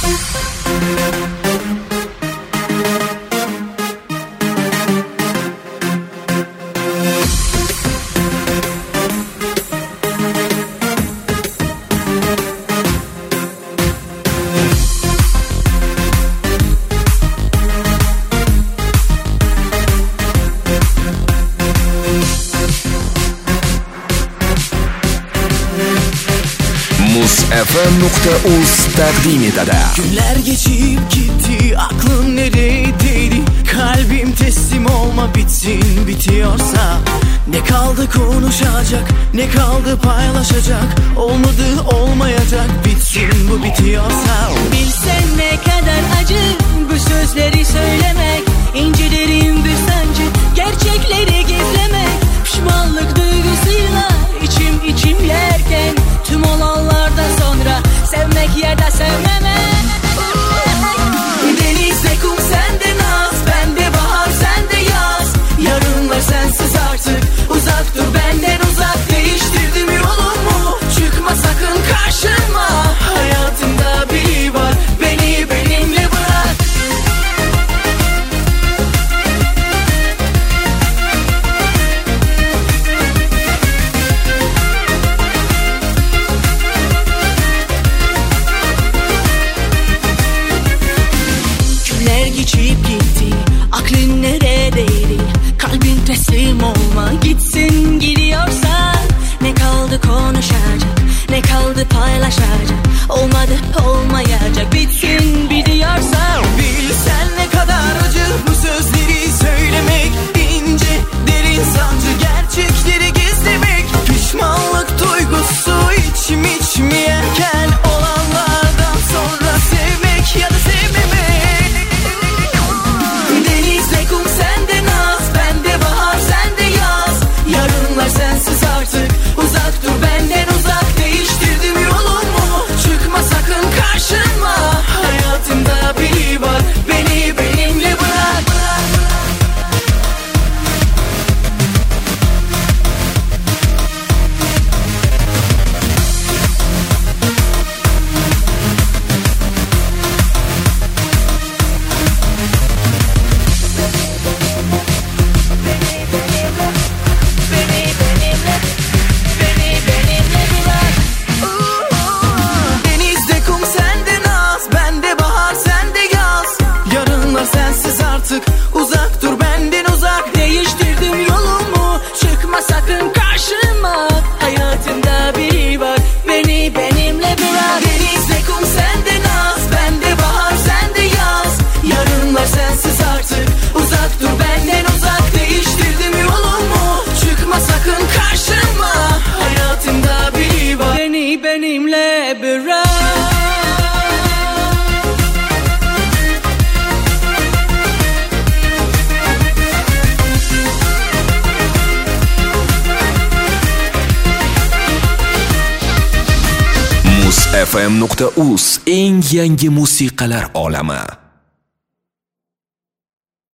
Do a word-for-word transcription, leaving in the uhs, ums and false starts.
f m nokta uz taqdim etadi. Günler geçip gitti, aklım neredeydi? Kalbim teslim olma, bitsin bitiyorsa. Ne kaldı konuşacak, ne kaldı paylaşacak? Olmadı olmayacak, bitsin bu bitiyorsa. Bilsen ne kadar acı bu sözleri söylemek, ince derin bir sancı, gerçekleri gizlemek. Pişmanlık duygusuyla içim içim yerken, tüm olanlardan sonra sevmek ya da sevmemek. Denizde kum sende naz, bende bahar sende yaz. Yarınlar sensiz artık, uzak dur benden uzak. Değiştirdim yolumu, çıkma sakın karşıma. Hayatımda biri var, beni benimle bırak. Geçip gitti, aklın neredeydi? Kalbin teslim olma, gitsin gidiyorsa. Ne kaldı konuşacak, ne kaldı paylaşacak? Olmadı olmayacak, bitsin bitiyorsa. Bilsen ne kadar acı bu sözleri söylemek, ince derin sancı, gerçekleri gizlemek. Pişmanlık duygusu içim içim yerken, olanlardan sonra sevmek ya da sevmemek. Sensiz artık, uzak dur benden uzak. Değiştirdim yolumu, çıkma sakın karşıma. Hayatımda biri var, beni benimle bırak. Sensiz artık, uzak dur benden uzak. Değiştirdim yolumu, çıkma sakın karşıma. Hayatımda biri var, beni benimle bırak. Denizde kum sende naz, bende bahar sende yaz. Yarınlar sensiz artık, uzak dur benden uzak. Değiştirdim yolumu, çıkma sakın karşıma. Hayatımda biri var, beni benimle bırak. f m nokta uz eng yangi musiqalar olami.